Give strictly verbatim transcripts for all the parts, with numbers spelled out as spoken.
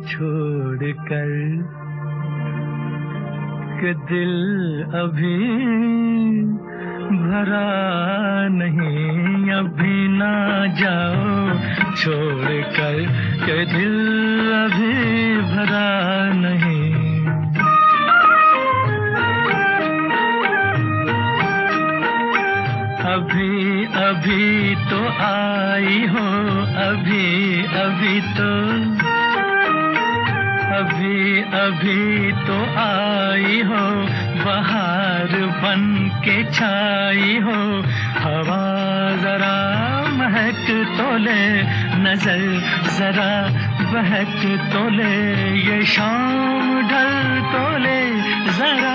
छोड़ कर कि दिल अभी भरा नहीं। अभी ना जाओ छोड़ कर कि दिल अभी भरा नहीं। अभी अभी तो आई हो, अभी अभी तो अभी अभी तो आई हो, बहार बन के छाई हो। हवा जरा महक तो ले, नजर जरा बहक तो ले, ये शाम ढल तो ले जरा,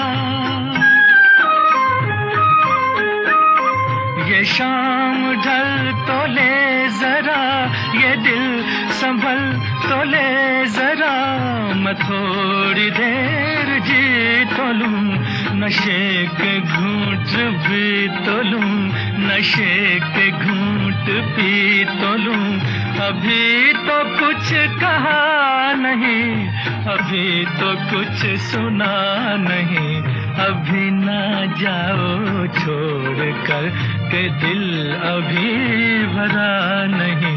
ये शाम ढल तो ले जरा, ये दिल संभल तो ले जरा। मैं थोड़ी देर जी तो लूं, नशे के घूंट भी तो लूं, नशे के घूंट पी तो लूं। अभी तो कुछ कहा नहीं, अभी तो कुछ सुना नहीं। अभी ना जाओ छोड़ कर के दिल अभी भरा नहीं।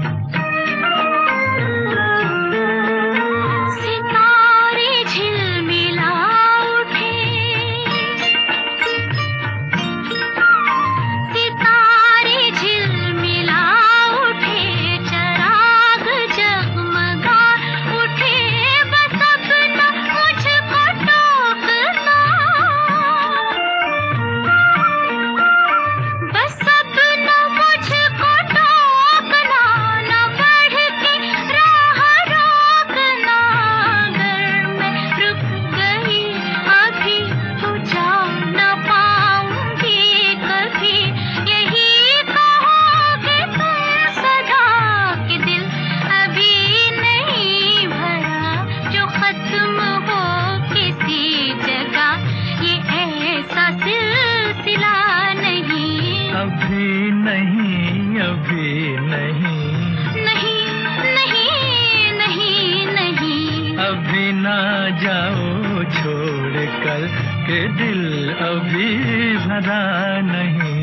अभी नहीं, अभी नहीं, नहीं नहीं नहीं नहीं, अभी ना जाओ छोड़ कर के दिल अभी भरा नहीं।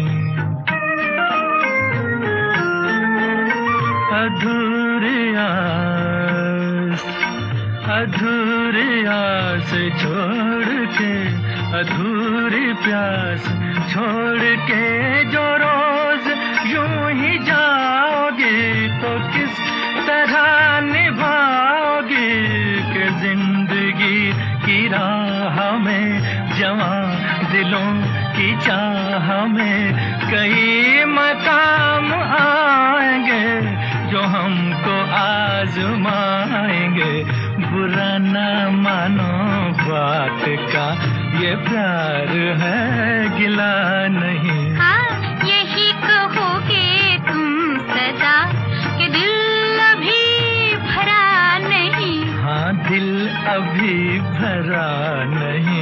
अधूरी आस, अधूरी आस छोड़ के, अधूरी प्यास छोड़ के जो रोज यूं ही जाओगी तो किस तरह निभाओगी कि जिंदगी की राह में जवां दिलों की चाह में कई मकाम आएंगे जो हमको आजमाएंगे। बुरा न मानो बात का, ये प्यार है गिला नहीं। हाँ यही कहोगे तुम सदा कि दिल अभी भरा नहीं। हाँ दिल अभी भरा नहीं।